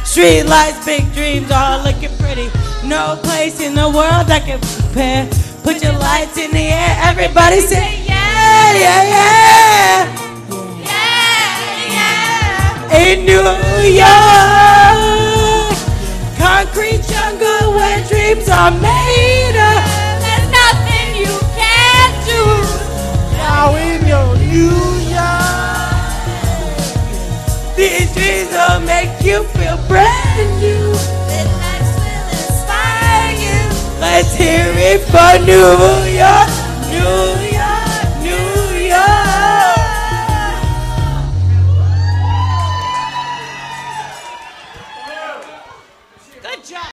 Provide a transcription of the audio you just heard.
Street lights, big dreams, all looking pretty. No place in the world that can compare. Put your lights in the air, everybody say yeah, yeah, yeah. Yeah, yeah. In New York, concrete jungle where dreams are made of. There's nothing you can't do. Now in your New York, these dreams will make you feel brand new. Let's hear it for New York.